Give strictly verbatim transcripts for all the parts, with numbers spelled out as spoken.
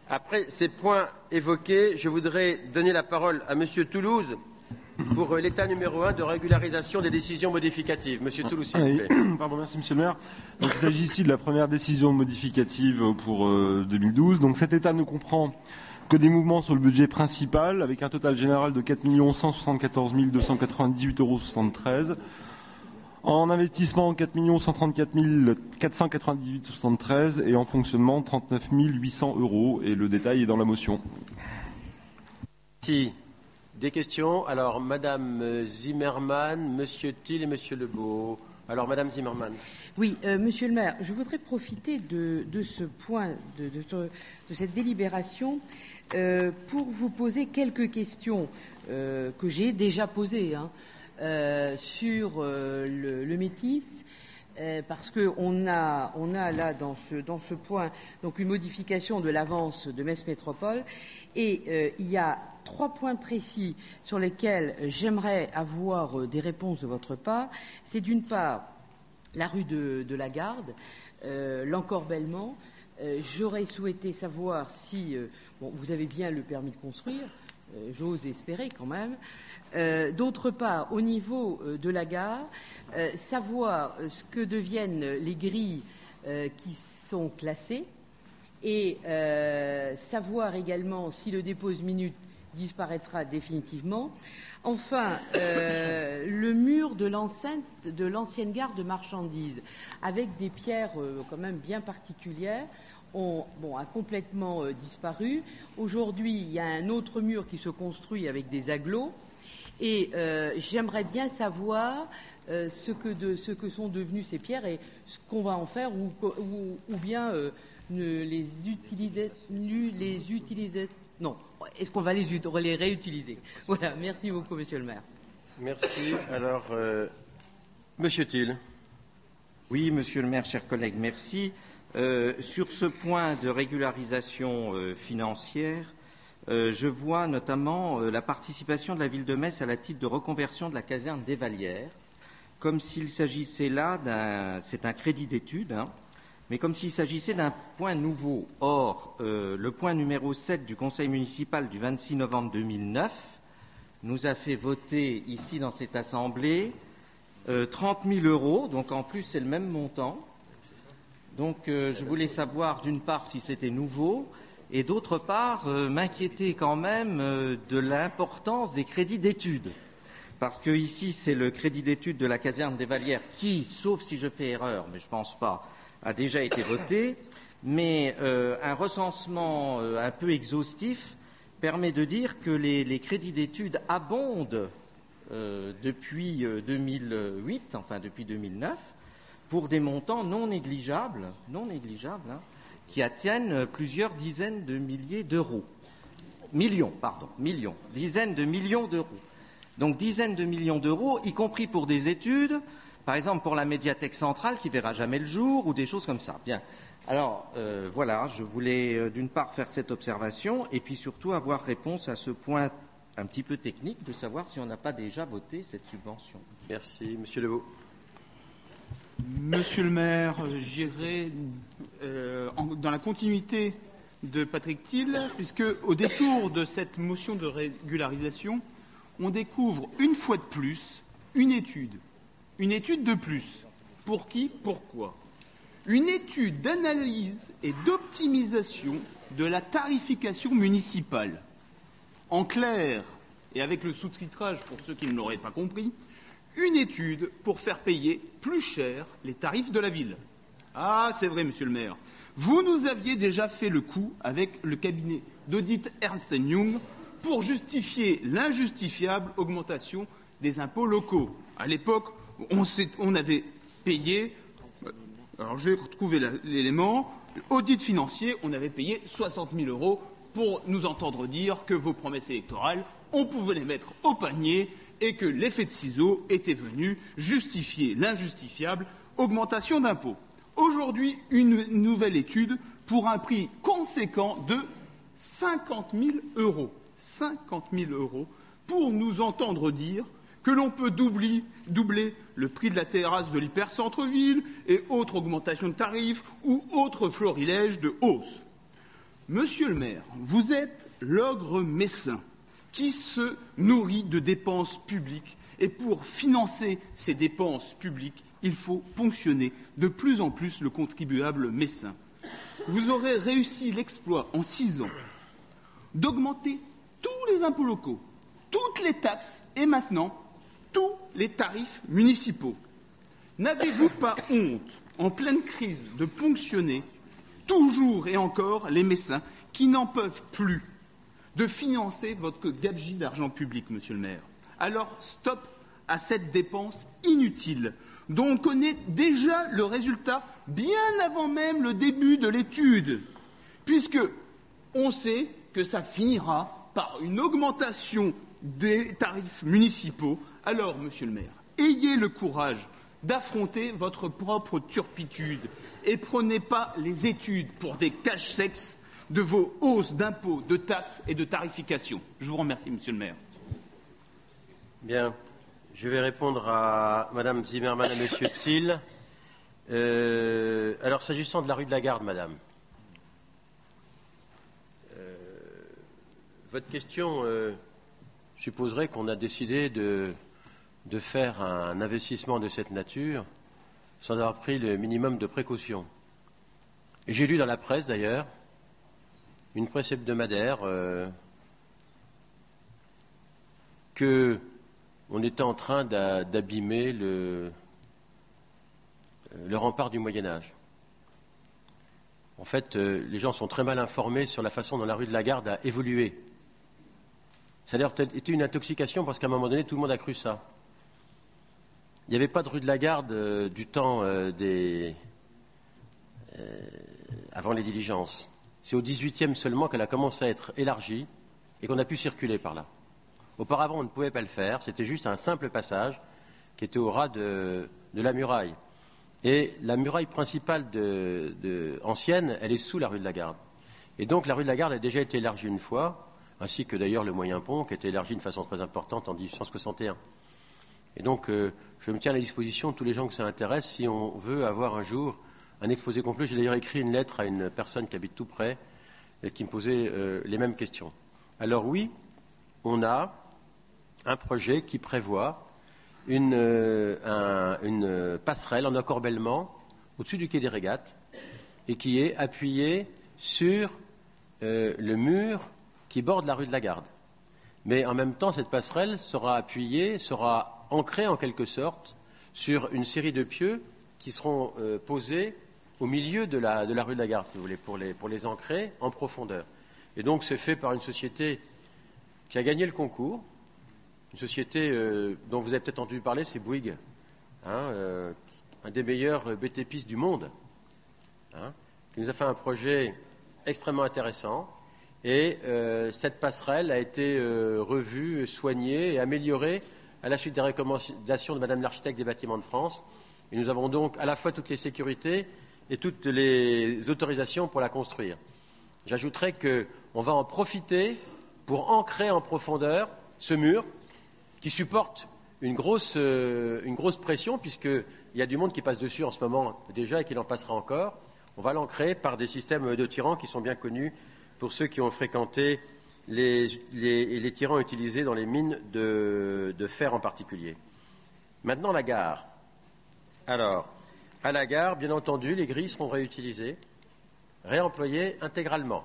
Après ces points évoqués, je voudrais donner la parole à Monsieur Toulouse pour l'état numéro un de régularisation des décisions modificatives. Monsieur Toulouse, s'il vous plaît. Pardon, merci Monsieur le maire. Donc, il s'agit ici de la première décision modificative pour euh, deux mille douze. Donc cet état ne comprend que des mouvements sur le budget principal, avec un total général de quatre millions cent soixante-quatorze mille deux cent quatre-vingt-dix-huit euros soixante-treize. En investissement, quatre millions cent trente-quatre mille quatre cent quatre-vingt-dix-huit euros soixante-treize et en fonctionnement, trente-neuf mille huit cents euros. Et le détail est dans la motion. Merci. Des questions? Alors, Madame Zimmermann, Monsieur Thiel et Monsieur Lebeau. Alors, Madame Zimmermann. Oui, euh, Monsieur le maire, je voudrais profiter de, de ce point, de, de, de cette délibération, euh, pour vous poser quelques questions euh, que j'ai déjà posées hein, euh, sur euh, le, le métis, euh, parce qu'on a, on a là dans ce, dans ce point donc une modification de l'avance de Metz Métropole, et euh, il y a trois points précis sur lesquels j'aimerais avoir euh, des réponses de votre part. C'est d'une part la rue de, de la Garde, euh, l'encorbellement. Euh, J'aurais souhaité savoir si euh, bon, vous avez bien le permis de construire, euh, j'ose espérer quand même. Euh, D'autre part, au niveau euh, de la gare, euh, savoir euh, ce que deviennent les grilles euh, qui sont classées et euh, savoir également si le dépose minute disparaîtra définitivement. Enfin, euh, le mur de l'enceinte de l'ancienne gare de marchandises, avec des pierres euh, quand même bien particulières, ont, bon, a complètement euh, disparu. Aujourd'hui, il y a un autre mur qui se construit avec des agglos. Et euh, j'aimerais bien savoir euh, ce, que de, ce que sont devenues ces pierres et ce qu'on va en faire, ou, ou, ou bien euh, ne les utiliser, les utiliser. Non. Est-ce qu'on va les, les réutiliser? Voilà. Merci beaucoup, Monsieur le maire. Merci. Alors, euh, Monsieur Thiel. Oui, Monsieur le maire, chers collègues, merci. Euh, sur ce point de régularisation euh, financière, euh, je vois notamment euh, la participation de la ville de Metz à la titre de reconversion de la caserne des Vallières, comme s'il s'agissait là d'un, c'est un crédit d'études, hein, mais comme s'il s'agissait d'un point nouveau. Or, euh, le point numéro sept du Conseil municipal du vingt-six novembre deux mille neuf nous a fait voter ici dans cette Assemblée euh, trente mille euros, donc en plus c'est le même montant. Donc euh, je voulais savoir d'une part si c'était nouveau et d'autre part euh, m'inquiéter quand même euh, de l'importance des crédits d'études. Parce que ici c'est le crédit d'études de la caserne des Vallières qui, sauf si je fais erreur, mais je ne pense pas, a déjà été voté, mais euh, un recensement euh, un peu exhaustif permet de dire que les, les crédits d'études abondent euh, depuis euh, deux mille huit, enfin depuis deux mille neuf, pour des montants non négligeables, non négligeables, hein, qui atteignent plusieurs dizaines de milliers d'euros. Millions, pardon, millions, dizaines de millions d'euros. Donc dizaines de millions d'euros, y compris pour des études, par exemple pour la médiathèque centrale qui verra jamais le jour ou des choses comme ça. Bien. Alors euh, voilà, je voulais euh, d'une part faire cette observation et puis surtout avoir réponse à ce point un petit peu technique de savoir si on n'a pas déjà voté cette subvention. Merci, Monsieur Lebeau. Monsieur le maire, j'irai euh, dans la continuité de Patrick Thiel, puisque au détour de cette motion de régularisation, on découvre une fois de plus une étude. Une étude de plus. Pour qui? Pourquoi? Une étude d'analyse et d'optimisation de la tarification municipale. En clair, et avec le sous-titrage pour ceux qui ne l'auraient pas compris, une étude pour faire payer plus cher les tarifs de la ville. Ah, c'est vrai, monsieur le maire. Vous nous aviez déjà fait le coup avec le cabinet d'audit Ernst and Young pour justifier l'injustifiable augmentation des impôts locaux. À l'époque, on, on avait payé, alors je vais retrouver l'élément, audit financier, on avait payé soixante mille euros pour nous entendre dire que vos promesses électorales, on pouvait les mettre au panier et que l'effet de ciseau était venu justifier l'injustifiable augmentation d'impôts. Aujourd'hui, une nouvelle étude pour un prix conséquent de cinquante mille euros. cinquante mille euros pour nous entendre dire que l'on peut doubler, doubler le prix de la terrasse de l'hypercentre-ville et autres augmentations de tarifs ou autres florilèges de hausse. Monsieur le maire, vous êtes l'ogre messin qui se nourrit de dépenses publiques et pour financer ces dépenses publiques, il faut ponctionner de plus en plus le contribuable messin. Vous aurez réussi l'exploit en six ans d'augmenter tous les impôts locaux, toutes les taxes et maintenant tous les tarifs municipaux. N'avez-vous pas honte, en pleine crise, de ponctionner toujours et encore les messins qui n'en peuvent plus de financer votre gabegie d'argent public, monsieur le maire? Alors, stop à cette dépense inutile dont on connaît déjà le résultat bien avant même le début de l'étude, puisque on sait que ça finira par une augmentation des tarifs municipaux. Alors, monsieur le maire, ayez le courage d'affronter votre propre turpitude et prenez pas les études pour des cache-sexes de vos hausses d'impôts, de taxes et de tarification. Je vous remercie, monsieur le maire. Bien. Je vais répondre à Madame Zimmermann et Monsieur Thiel. Euh, alors, s'agissant de la rue de la Garde, Madame, euh, votre question euh, supposerait qu'on a décidé de, de faire un investissement de cette nature sans avoir pris le minimum de précaution. Et j'ai lu dans la presse, d'ailleurs, une presse hebdomadaire euh, que on était en train d'abîmer le, le rempart du Moyen-Âge. En fait, euh, les gens sont très mal informés sur la façon dont la rue de la Garde a évolué. Ça a d'ailleurs peut-être été une intoxication parce qu'à un moment donné, tout le monde a cru ça. Il n'y avait pas de rue de la Garde euh, du temps euh, des... Euh, avant les diligences. C'est au dix-huitième seulement qu'elle a commencé à être élargie et qu'on a pu circuler par là. Auparavant, on ne pouvait pas le faire. C'était juste un simple passage qui était au ras de, de la muraille. Et la muraille principale de, de, ancienne, elle est sous la rue de la Garde. Et donc, la rue de la Garde a déjà été élargie une fois, ainsi que d'ailleurs le moyen pont, qui a été élargi de façon très importante en mille huit cent soixante et un. Et donc, euh, je me tiens à la disposition de tous les gens que ça intéresse si on veut avoir un jour un exposé complet. J'ai d'ailleurs écrit une lettre à une personne qui habite tout près et qui me posait euh, les mêmes questions. Alors oui, on a un projet qui prévoit une, euh, un, une passerelle en encorbellement au-dessus du quai des Régates et qui est appuyée sur euh, le mur qui borde la rue de la Garde. Mais en même temps, cette passerelle sera appuyée, sera ancrée en quelque sorte sur une série de pieux qui seront euh, posés au milieu de la, de la rue de la Garde, si vous voulez, pour les, pour les ancrer en profondeur. Et donc, c'est fait par une société qui a gagné le concours, une société euh, dont vous avez peut-être entendu parler, c'est Bouygues, hein, euh, un des meilleurs B T P du monde, hein, qui nous a fait un projet extrêmement intéressant. Et euh, cette passerelle a été euh, revue, soignée et améliorée à la suite des recommandations de Madame l'architecte des Bâtiments de France. Et nous avons donc à la fois toutes les sécurités et toutes les autorisations pour la construire. J'ajouterai qu'on va en profiter pour ancrer en profondeur ce mur qui supporte une grosse, euh, une grosse pression, puisqu'il y a du monde qui passe dessus en ce moment déjà et qui en passera encore. On va l'ancrer par des systèmes de tirants qui sont bien connus pour ceux qui ont fréquenté les, les, les tirants utilisés dans les mines de, de fer en particulier. Maintenant, la gare. Alors, à la gare, bien entendu, les grilles seront réutilisées, réemployées intégralement.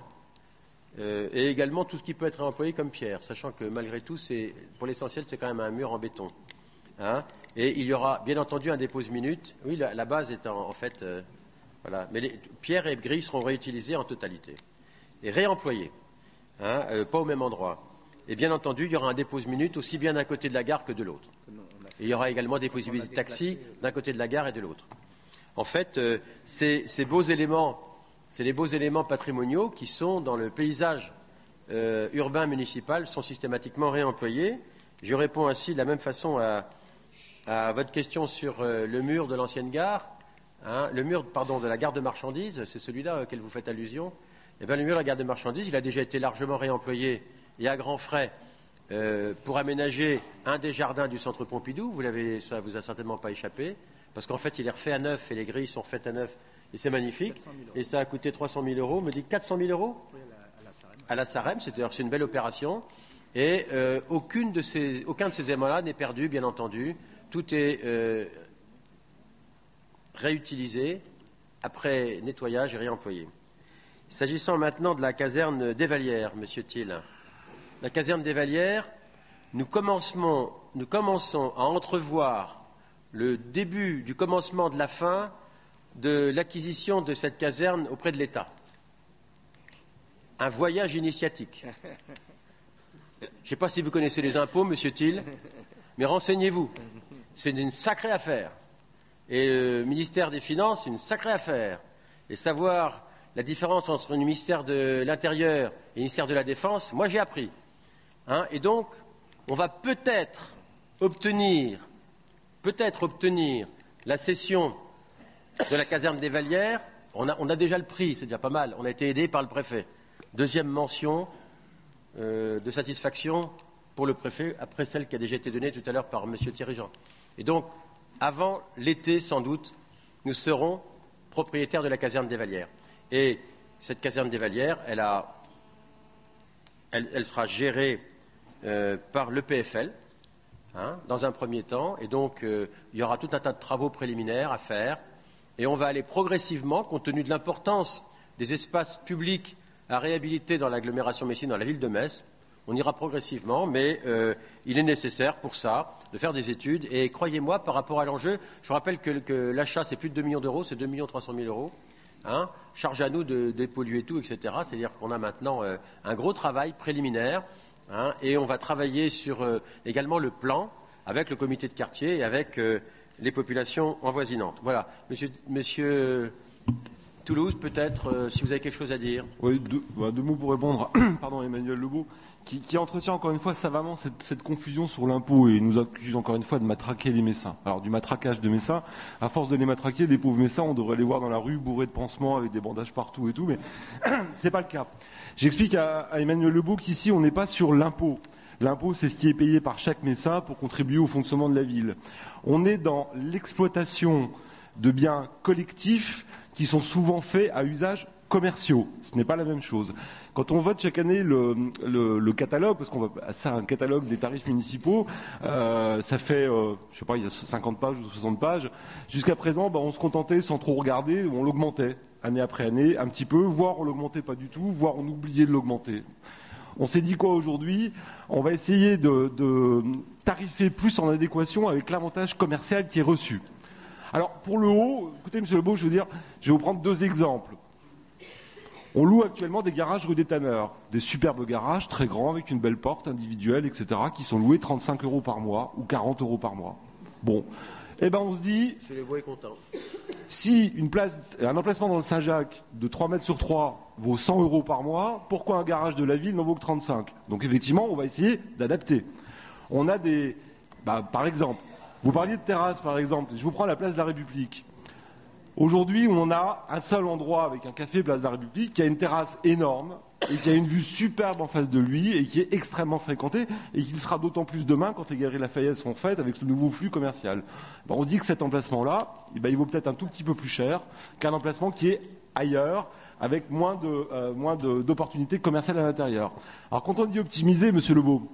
Euh, et également tout ce qui peut être réemployé comme pierre, sachant que malgré tout, c'est, pour l'essentiel, c'est quand même un mur en béton. Hein, et il y aura bien entendu un dépose-minute. Oui, la, la base est en, en fait... Euh, voilà. Mais les pierres et grilles seront réutilisées en totalité. Et réemployées, hein, euh, pas au même endroit. Et bien entendu, il y aura un dépose-minute aussi bien d'un côté de la gare que de l'autre. Et il y aura également des possibilités de taxi d'un côté de la gare et de l'autre. En fait, euh, ces, ces beaux éléments... C'est les beaux éléments patrimoniaux qui sont dans le paysage euh, urbain municipal, sont systématiquement réemployés. Je réponds ainsi de la même façon à, à votre question sur euh, le mur de l'ancienne gare, hein, le mur pardon, de la gare de marchandises, c'est celui-là auquel vous faites allusion. Eh bien, le mur de la gare de marchandises, il a déjà été largement réemployé et à grands frais euh, pour aménager un des jardins du centre Pompidou. Vous l'avez, ça vous a certainement pas échappé, parce qu'en fait, il est refait à neuf et les grilles sont refaites à neuf. et c'est magnifique. Et ça a coûté trois cent mille euros. On me dit quatre cent mille euros à la Sarem, c'est-à-dire c'est une belle opération. Et euh, aucune de ces, aucun de ces éléments-là n'est perdu, bien entendu. Tout est euh, réutilisé après nettoyage et réemployé. S'agissant maintenant de la caserne d'Evalières, Monsieur Thiel, la caserne d'Evalières, nous commençons, nous commençons à entrevoir le début du commencement de la fin de l'acquisition de cette caserne auprès de l'État. Un voyage initiatique. Je ne sais pas si vous connaissez les impôts, Monsieur Thiel, mais renseignez-vous. C'est une sacrée affaire. Et le ministère des Finances, c'est une sacrée affaire. Et savoir la différence entre le ministère de l'Intérieur et le ministère de la Défense, moi j'ai appris. Hein, et donc, on va peut-être obtenir, peut-être obtenir la cession de la caserne des Vallières. On a, on a déjà le prix, c'est déjà pas mal. On a été aidé par le préfet. Deuxième mention euh, de satisfaction pour le préfet, après celle qui a déjà été donnée tout à l'heure par M. Thierry Jean. Et donc, avant l'été, sans doute, nous serons propriétaires de la caserne des Vallières. Et cette caserne des Vallières, elle, a, elle, elle sera gérée euh, par l'E P F L, hein, dans un premier temps. Et donc, euh, il y aura tout un tas de travaux préliminaires à faire. Et on va aller progressivement, compte tenu de l'importance des espaces publics à réhabiliter dans l'agglomération messine, dans la ville de Metz. On ira progressivement, mais euh, il est nécessaire pour ça de faire des études. Et croyez-moi, par rapport à l'enjeu, je vous rappelle que, que l'achat, c'est plus de deux millions d'euros, c'est deux millions trois cent mille euros. Hein, charge à nous de dépolluer tout, et cetera. C'est-à-dire qu'on a maintenant euh, un gros travail préliminaire, hein, et on va travailler sur euh, également le plan avec le comité de quartier et avec euh, les populations envoisinantes. Voilà. Monsieur, monsieur Toulouse, peut-être, euh, si vous avez quelque chose à dire. Oui, deux, bah, deux mots pour répondre pardon, à Emmanuel Lebeau, qui, qui entretient encore une fois savamment cette, cette confusion sur l'impôt et nous accuse encore une fois de matraquer les Messins. Alors, du matraquage de Messins, à force de les matraquer, les pauvres Messins, on devrait les voir dans la rue bourrés de pansements avec des bandages partout et tout, mais c'est pas le cas. J'explique à, à Emmanuel Lebeau qu'ici, on n'est pas sur l'impôt. L'impôt, c'est ce qui est payé par chaque Messin pour contribuer au fonctionnement de la ville. On est dans l'exploitation de biens collectifs qui sont souvent faits à usage commerciaux. Ce n'est pas la même chose. Quand on vote chaque année le, le, le catalogue, parce qu'on va, c'est un catalogue des tarifs municipaux, euh, ça fait, euh, je sais pas, il y a cinquante pages ou soixante pages. Jusqu'à présent, bah, on se contentait sans trop regarder, on l'augmentait année après année, un petit peu, voire on l'augmentait pas du tout, voire on oubliait de l'augmenter. On s'est dit quoi aujourd'hui? On va essayer de, de tarifer plus en adéquation avec l'avantage commercial qui est reçu. Alors, pour le haut, écoutez, M. Lebeau, je veux dire, je vais vous prendre deux exemples. On loue actuellement des garages rue des Tanneurs, des superbes garages très grands avec une belle porte individuelle, et cetera, qui sont loués trente-cinq euros par mois ou quarante euros par mois. Bon, eh ben on se dit, M. Lebeau est content. Si une place, un emplacement dans le Saint-Jacques de trois mètres sur trois vaut cent euros par mois, pourquoi un garage de la ville n'en vaut que trente-cinq? Donc effectivement, on va essayer d'adapter. On a des, bah, par exemple, vous parliez de terrasse, par exemple. Je vous prends la place de la République. Aujourd'hui, on a un seul endroit avec un café place de la République qui a une terrasse énorme et qui a une vue superbe en face de lui et qui est extrêmement fréquenté et qui le sera d'autant plus demain quand les Galeries Lafayette seront faites avec ce nouveau flux commercial. Ben, on dit que cet emplacement-là, eh ben, il vaut peut-être un tout petit peu plus cher qu'un emplacement qui est ailleurs avec moins de, euh, moins de, d'opportunités commerciales à l'intérieur. Alors quand on dit optimiser, Monsieur Lebeau,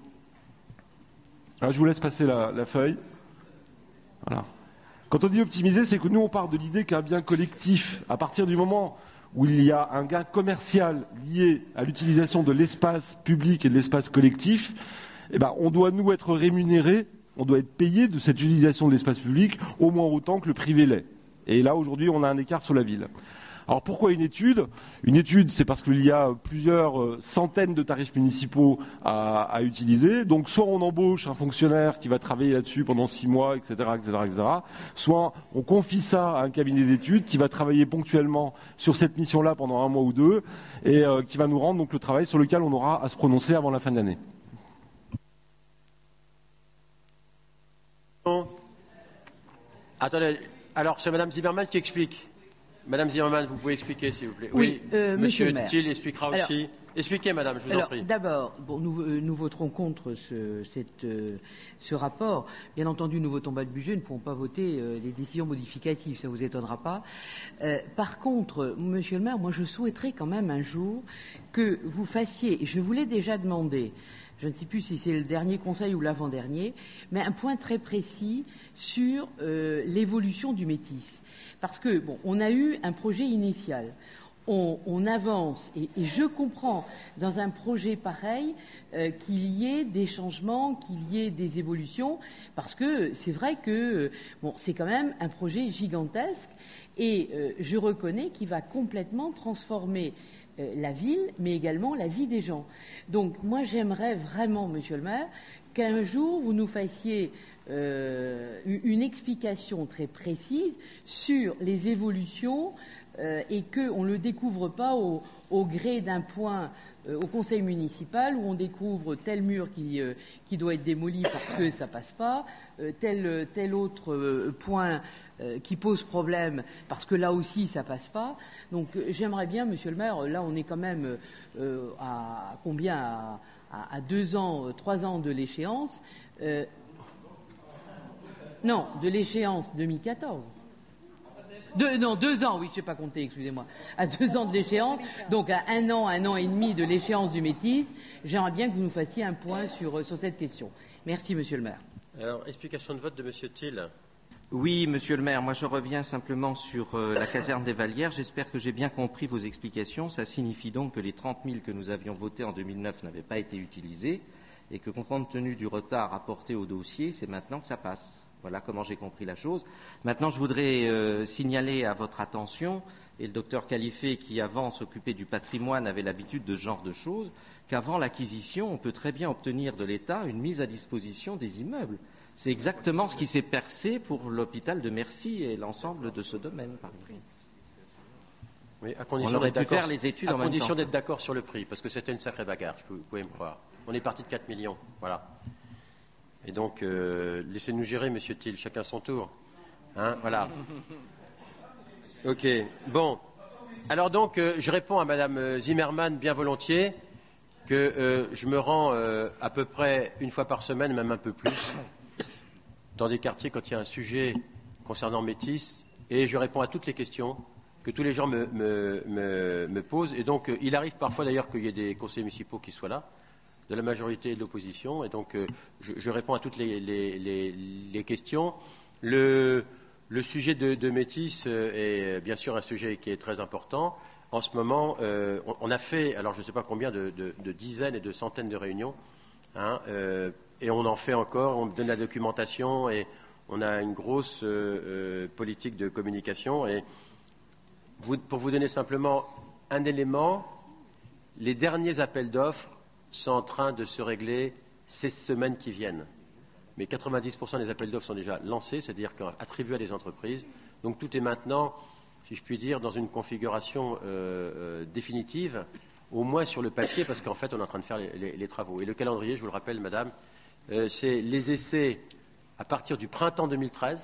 alors, je vous laisse passer la, la feuille. Voilà. Quand on dit optimiser, c'est que nous, on part de l'idée qu'un bien collectif, à partir du moment où il y a un gain commercial lié à l'utilisation de l'espace public et de l'espace collectif, eh ben, on doit, nous, être rémunérés, on doit être payé de cette utilisation de l'espace public au moins autant que le privé l'est. Et là, aujourd'hui, on a un écart sur la ville. Alors pourquoi une étude? Une étude, c'est parce qu'il y a plusieurs centaines de tarifs municipaux à, à utiliser. Donc soit on embauche un fonctionnaire qui va travailler là-dessus pendant six mois, et cetera, et cetera, et cetera. Soit on confie ça à un cabinet d'études qui va travailler ponctuellement sur cette mission-là pendant un mois ou deux et euh, qui va nous rendre donc le travail sur lequel on aura à se prononcer avant la fin de l'année. Bon. Attendez, alors c'est Madame Zimmermann qui explique. Madame Zimmermann, vous pouvez expliquer, s'il vous plaît. Oui, euh, monsieur le maire. Thiel expliquera Alors, aussi. Expliquez, madame, je vous alors, en prie. D'abord, bon, nous, euh, nous voterons contre ce, cette, euh, ce rapport. Bien entendu, nous votons pas le budget, nous ne pourrons pas voter euh, les décisions modificatives, ça ne vous étonnera pas. Euh, par contre, monsieur le maire, moi je souhaiterais quand même un jour que vous fassiez, et je vous l'ai déjà demandé, je ne sais plus si c'est le dernier conseil ou l'avant-dernier, mais un point très précis sur euh, l'évolution du métis. Parce que, bon, on a eu un projet initial. On, on avance, et, et je comprends dans un projet pareil euh, qu'il y ait des changements, qu'il y ait des évolutions, parce que c'est vrai que bon, c'est quand même un projet gigantesque, et euh, je reconnais qu'il va complètement transformer euh, la ville, mais également la vie des gens. Donc moi j'aimerais vraiment, monsieur le maire, qu'un jour vous nous fassiez euh, une explication très précise sur les évolutions Euh, et qu'on ne le découvre pas au, au gré d'un point euh, au conseil municipal où on découvre tel mur qui, euh, qui doit être démoli parce que ça passe pas, euh, tel, tel autre euh, point euh, qui pose problème parce que là aussi ça passe pas. Donc euh, j'aimerais bien, monsieur le maire, là on est quand même euh, à combien à, à, à deux ans, trois ans de l'échéance. Euh, non, de l'échéance deux mille quatorze. Deux, non, deux ans, oui, je ne sais pas compter, excusez-moi. À deux ans de l'échéance, donc à un an, un an et demi de l'échéance du métis, j'aimerais bien que vous nous fassiez un point sur, sur cette question. Merci, monsieur le maire. Alors, explication de vote de monsieur Thiel. Oui, monsieur le maire, moi je reviens simplement sur euh, la caserne des Vallières. J'espère que j'ai bien compris vos explications. Ça signifie donc que les trente mille que nous avions votés en deux mille neuf n'avaient pas été utilisés et que, compte tenu du retard apporté au dossier, c'est maintenant que ça passe. Voilà comment j'ai compris la chose. Maintenant, je voudrais euh, signaler à votre attention, et le docteur Califé, qui avant s'occupait du patrimoine, avait l'habitude de ce genre de choses, qu'avant l'acquisition, on peut très bien obtenir de l'État une mise à disposition des immeubles. C'est exactement ce qui s'est percé pour l'hôpital de Mercy et l'ensemble de ce domaine, par exemple. Oui, à condition on aurait d'être pu faire les études à en même condition temps. d'être d'accord sur le prix, parce que c'était une sacrée bagarre, je peux, vous pouvez me croire. On est parti de quatre millions, voilà. Et donc, euh, laissez-nous gérer, monsieur Thiel, chacun son tour. Hein, voilà. Ok, bon. Alors donc, euh, je réponds à madame Zimmermann bien volontiers que euh, je me rends euh, à peu près une fois par semaine, même un peu plus, dans des quartiers quand il y a un sujet concernant Métis, et je réponds à toutes les questions que tous les gens me, me, me, me posent. Et donc, euh, il arrive parfois d'ailleurs qu'il y ait des conseillers municipaux qui soient là, de la majorité et de l'opposition, et donc euh, je, je réponds à toutes les, les, les, les questions. Le, le sujet de, de Métis euh, est bien sûr un sujet qui est très important. En ce moment, euh, on, on a fait, alors je ne sais pas combien, de, de, de dizaines et de centaines de réunions, hein, euh, et on en fait encore, on donne la documentation, et on a une grosse euh, euh, politique de communication. Et vous, pour vous donner simplement un élément, les derniers appels d'offres sont en train de se régler ces semaines qui viennent. Mais quatre-vingt-dix pour cent des appels d'offres sont déjà lancés, c'est-à-dire attribués à des entreprises. Donc tout est maintenant, si je puis dire, dans une configuration euh, euh, définitive, au moins sur le papier, parce qu'en fait, on est en train de faire les, les, les travaux. Et le calendrier, je vous le rappelle, madame, euh, c'est les essais à partir du printemps deux mille treize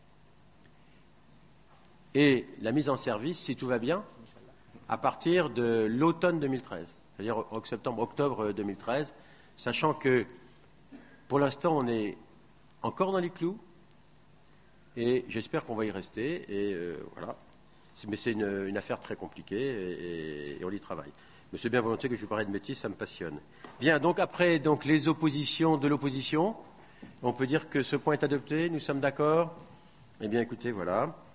et la mise en service, si tout va bien, à partir de l'automne deux mille treize. C'est-à-dire septembre, octobre deux mille treize, sachant que pour l'instant on est encore dans les clous et j'espère qu'on va y rester. Et euh, voilà. Mais c'est une, une affaire très compliquée et, et, et on y travaille. Mais c'est bien volontiers que je vous parle de Métis, ça me passionne. Bien, donc après donc, les oppositions de l'opposition, on peut dire que ce point est adopté, nous sommes d'accord. Eh bien écoutez, voilà.